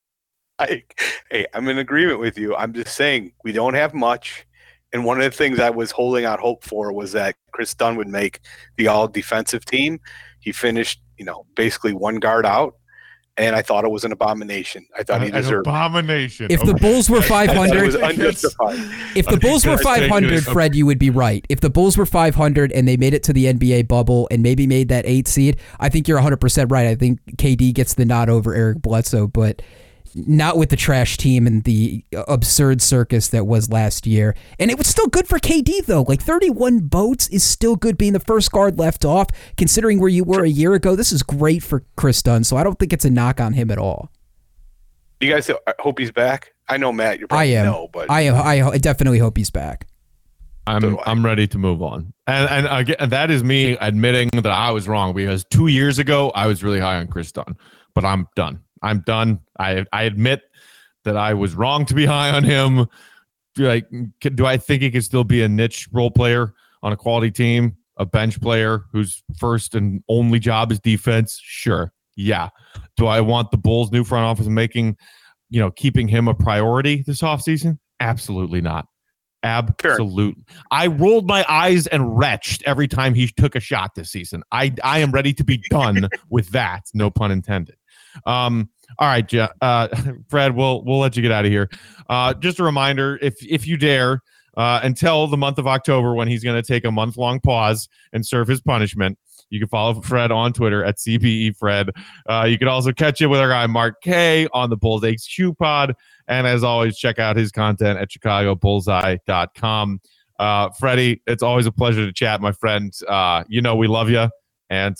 Hey, I'm in agreement with you. I'm just saying we don't have much. And one of the things I was holding out hope for was that Chris Dunn would make the all-defensive team. He finished, basically one guard out. And I thought it was an abomination. I thought he deserved an abomination. If the Bulls were 500, was unjustified. If the Bulls were 500, Fred, you would be right. If the Bulls were 500 and they made it to the NBA bubble and maybe made that 8 seed, I think you're 100% right. I think KD gets the nod over Eric Bledsoe, but not with the trash team and the absurd circus that was last year. And it was still good for KD, though. Like, 31 votes is still good being the first guard left off, considering where you were a year ago. This is great for Chris Dunn, so I don't think it's a knock on him at all. You guys hope he's back? I know, Matt, you're probably but I definitely hope he's back. I'm ready to move on. And again, that is me admitting that I was wrong, because 2 years ago, I was really high on Chris Dunn. But I'm done. I admit that I was wrong to be high on him. Do I think he can still be a niche role player on a quality team, a bench player whose first and only job is defense? Sure. Yeah. Do I want the Bulls' new front office keeping him a priority this offseason? Absolutely not. Absolutely. I rolled my eyes and retched every time he took a shot this season. I am ready to be done with that. No pun intended. All right, Fred, we'll let you get out of here. Just a reminder, if you dare, until the month of October when he's going to take a month-long pause and serve his punishment, you can follow Fred on Twitter at CBEFred. You can also catch it with our guy Mark K on the Bulls HQ pod. And as always, check out his content at ChicagoBullseye.com. Freddie, it's always a pleasure to chat, my friend. We love you. And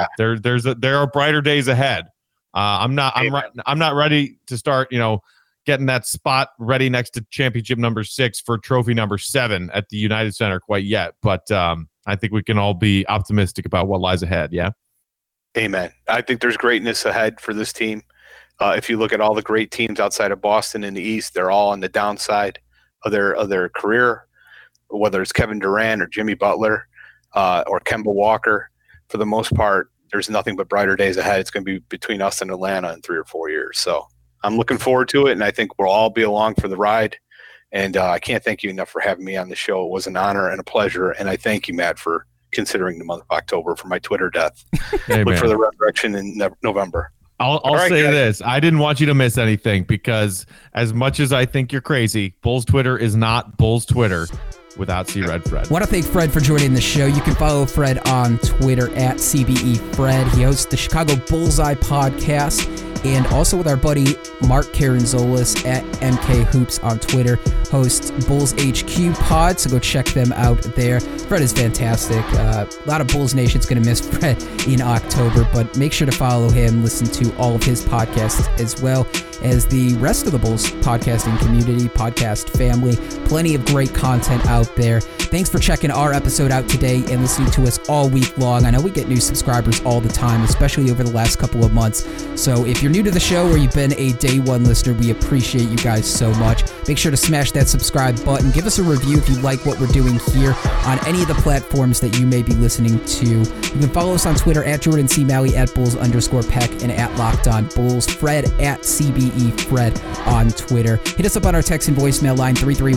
there are brighter days ahead. I'm not ready to start, getting that spot ready next to championship number 6 for trophy number 7 at the United Center quite yet. But I think we can all be optimistic about what lies ahead. Yeah. Amen. I think there's greatness ahead for this team. If you look at all the great teams outside of Boston in the East, they're all on the downside of their career, whether it's Kevin Durant or Jimmy Butler or Kemba Walker. For the most part, there's nothing but brighter days ahead. It's going to be between us and Atlanta in 3 or 4 years. So I'm looking forward to it, and I think we'll all be along for the ride. And I can't thank you enough for having me on the show. It was an honor and a pleasure. And I thank you, Matt, for considering the month of October for my Twitter death. Look for the resurrection in November. I'll say this. I didn't want you to miss anything because as much as I think you're crazy, Bulls Twitter is not Bulls Twitter without C-Red Fred. I want to thank Fred for joining the show. You can follow Fred on Twitter at CBEFred. He hosts the Chicago Bullseye podcast, and also with our buddy Mark Caranzolis at MK Hoops on Twitter, hosts Bulls HQ pod, so go check them out there. Fred is fantastic. A lot of Bulls Nation's going to miss Fred in October, but make sure to follow him, listen to all of his podcasts as well as the rest of the Bulls podcasting community, podcast family. Plenty of great content out there. Thanks for checking our episode out today and listening to us all week long. I know we get new subscribers all the time, especially over the last couple of months. So if you're new to the show or you've been a day one listener, we appreciate you guys so much. Make sure to smash that subscribe button. Give us a review if you like what we're doing here on any of the platforms that you may be listening to. You can follow us on Twitter at Jordan C. Malley, at Bulls_Peck, and at Locked On Bulls. Fred at CBEFred on Twitter. Hit us up on our text and voicemail line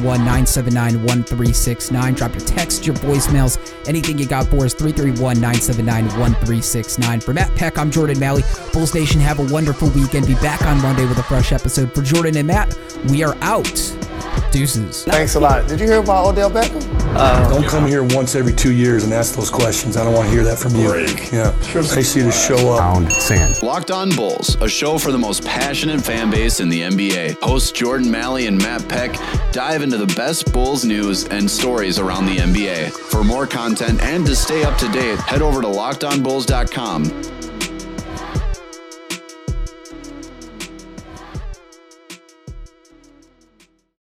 331-979-1369. Drop your text, your voicemails, anything you got for us, 331-979-1369. For Matt Peck, I'm Jordan Malley. Bulls Nation, have a wonderful weekend. Be back on Monday with a fresh episode. For Jordan and Matt, we are out. Deuces. Thanks a lot. Did you hear about Odell Beckham? Don't come here once every 2 years and ask those questions. I don't want to hear that from you. Yeah. I see you to show up. Pound sand. Locked On Bulls, a show for the most passionate fan base in the NBA. Hosts Jordan Malley and Matt Peck dive into the best Bulls news and stories around the NBA. For more content and to stay up to date, head over to LockedOnBulls.com.